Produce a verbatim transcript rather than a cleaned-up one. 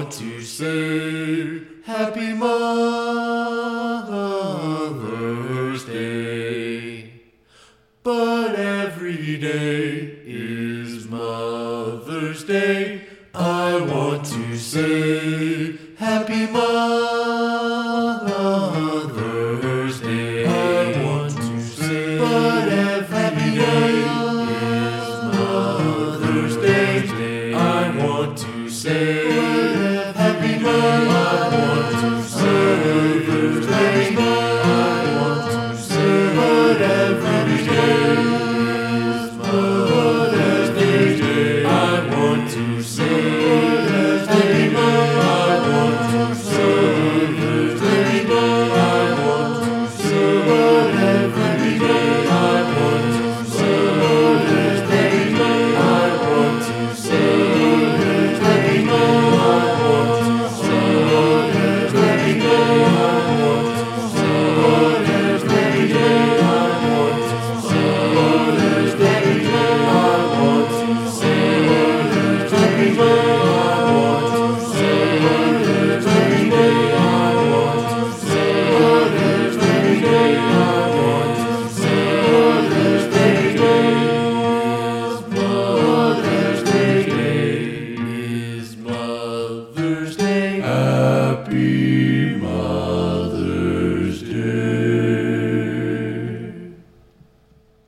want to say Happy Mother's Day. But every day is Mother's Day. I want to say Happy Mother's Day. I want to say, but every day is Mother's Day. I want to say Happy Mother's Day.